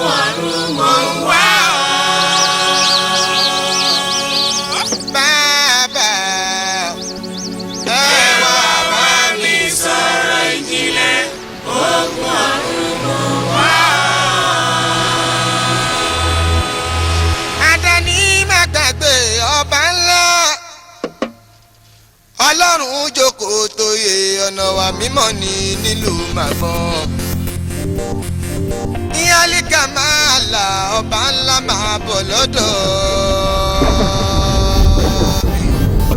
ọ̀run mo ń wá ọ. Bàbá ẹ wá bá mi sọ̀rọ̀ ìjìnlẹ̀ ogun ọ̀run mo ń wá ọ. Àdáni má gbàgbé ọba ńlá Ọlọ́run jókòó tóyè ọ̀nà wa mímọ́ ni nílùú Màgbọ́n. Ìyálíkà máa là ọba ńlá máa bọ̀ lọ́dọ̀ mi.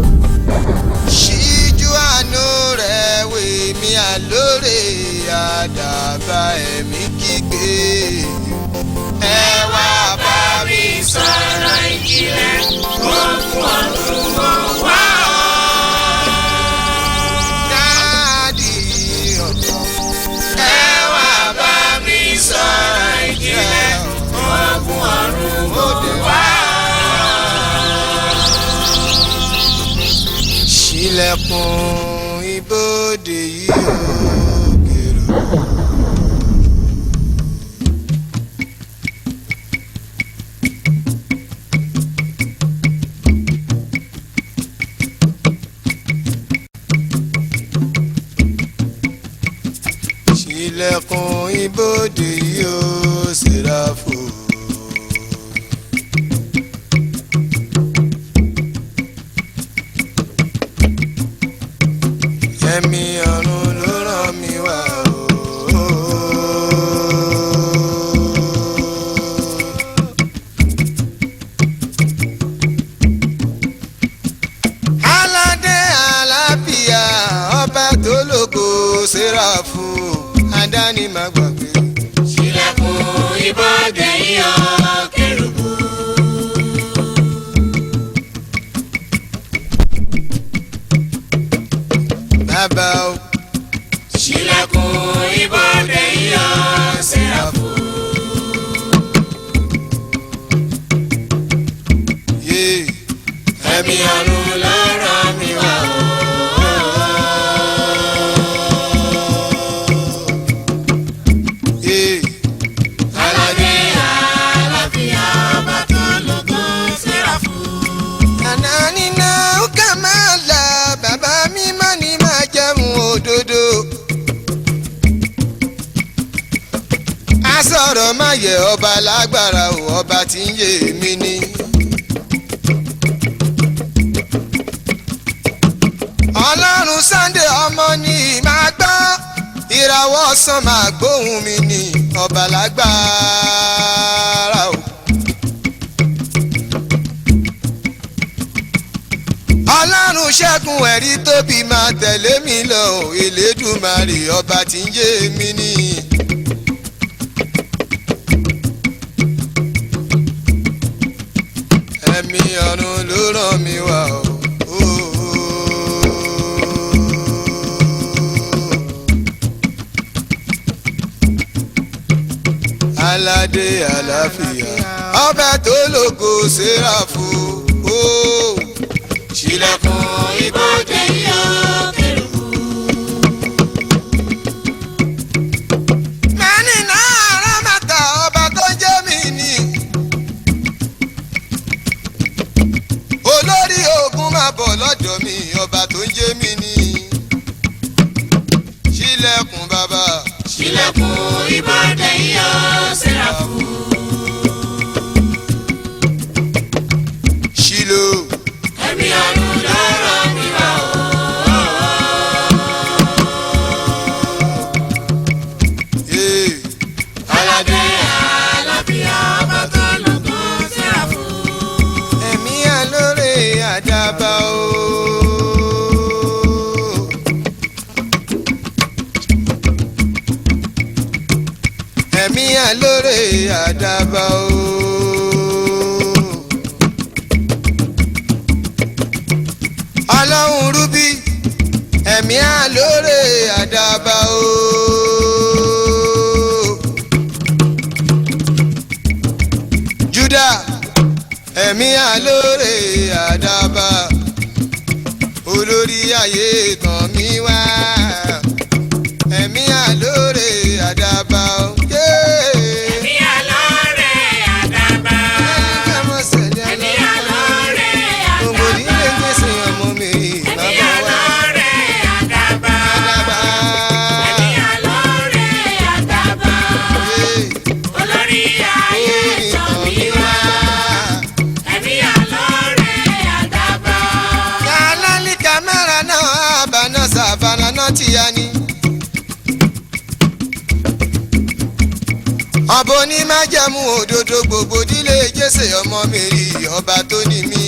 Ṣíjú àánú rẹ̀ wè mí àlóore àdàbà ẹ̀mí kígbe. Ẹ wá bá mi sọ̀rọ̀ ìjìnlẹ̀ ogun ọ̀run mo ń wá ọ. Sọ̀rọ̀ ìjìnlẹ̀ ogun ọ̀run mo ń wá ọ. Ṣílẹ̀kùn ibodè yìí ó kérò. Ṣílẹ̀kùn ibodè yìí ó Séráfù. Ẹ̀mí ọ̀run ló rán mi wá o. Aládé àlàáfíà ọba tó lógo Séráfù. Àdáni má gbàgbé. Ṣílẹ̀kùn ibodè yìí ó Kérúbù. Bàbá o. Ṣílẹ̀kùn ibodè yìí ó Séráfù. Ẹ̀mí ọ̀run ló rán mi wá o. Sọ̀rọ̀ má yẹ ọba lágbára o, ọba tí ń yé mi ní. Ọlọ́run Sunday ọmọ ni màá gbọ́, ìràwọ̀ ọ̀sán máa gbóhùn mi ní ọba lágbára o. Ọlọ́run ṣẹ́gun ẹ̀rí tóbi máa tẹ̀lé mi lọ, Elédùmarè ọba tí ń yé mi ní. Ẹ̀mí ọ̀run ló rán mi wá o. Aládé àlàáfíà ọba tó lógo Séráfù. Ṣílẹ̀kùn ibodè yìí ó Kérúbù. Mẹ́ni náà rámàtà ọba tó jẹ́ mi ní. Olórí ogun máa bọ̀ lọ́dọ̀ mi ọba tó ń jẹ́ mi ní. Ṣílẹ̀kùn bàbá. Ṣílẹ̀kùn ibodè yìí ó Séráfù. Ṣílò. Ẹ̀mí ọ̀run ló rán mi wá o. Aládé àlàáfíà ọba tó lógo Séráfù. Ẹ̀mí àlóore àdàbà o. Ẹ̀mí àlóore àdàbà o. Ọlọ́run rúbí ẹ̀mí àlóore àdàbà o. Júdà ẹ̀mí àlóore àdàbà. Olórí ayé tàn mí wá ẹ̀mí àlóore àdàbà o. Ẹ̀mí àlóore. ọba onímájẹ̀mú òdodo gbogbo dílé Jésè ọmọ Mary ọba tó ní mí.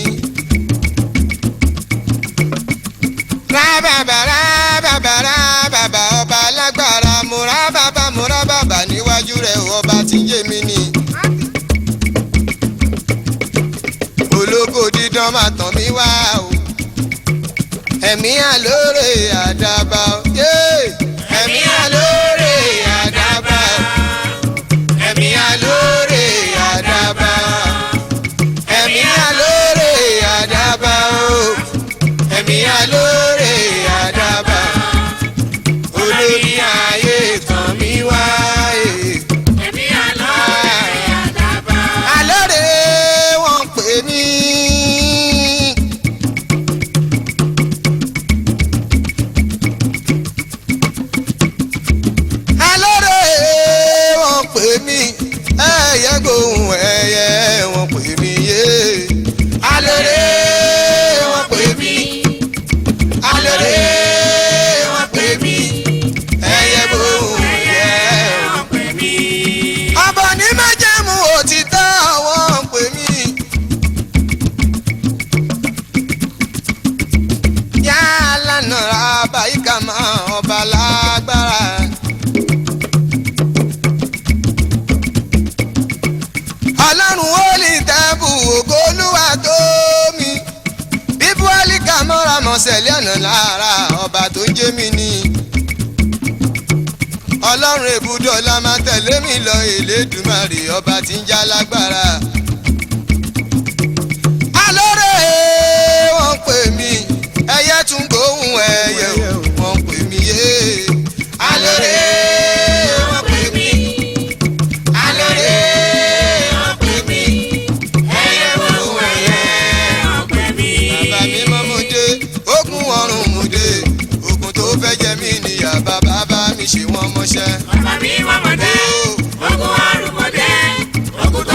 rábàbà rábàbà rábàbà ọba alágbára mo rábàbà níwájú rẹ̀ ọba tí ń yé mi ni. ológo dídán máa tàn mí wá o. ẹ̀mí àlóore àdàbà o. ẹ̀mí àlóore àdàbà o. ẹ̀mí àlóore àdàbà o. ẹ̀mí àlóore àdàbà o. ẹ̀mí àlóore àdàbà o. olórí ayé tàn mí wá. ẹ̀mí àlóore àdàbà. àlóore wọ́n pè mí. àlóore wọ́n pè mí. ẹyẹ gbóhùn ẹyẹ wọ́n pè mí yé. àlóore wọ́n pè mí. àlóore wọ́n pè mí. ẹyẹ gbóhùn ẹyẹ wọ́n pè mí. ọba ní májẹ̀mú òtítọ́ wọ́n pè mí. yálà nàrà báyìíká máa ọba lágbára. ọlọ́run ó lè tẹ́bù ògo Olúwa tó mi. bíbú àlìkà mọ́ra mọ́sẹ̀lẹ̀ ọ̀nà lára ọba tó ń jẹ́ mi ni. ọlọ́run èbúdọ̀ la máa tẹ̀lé mi lọ Elédùmarè ọba tí ń já lágbára.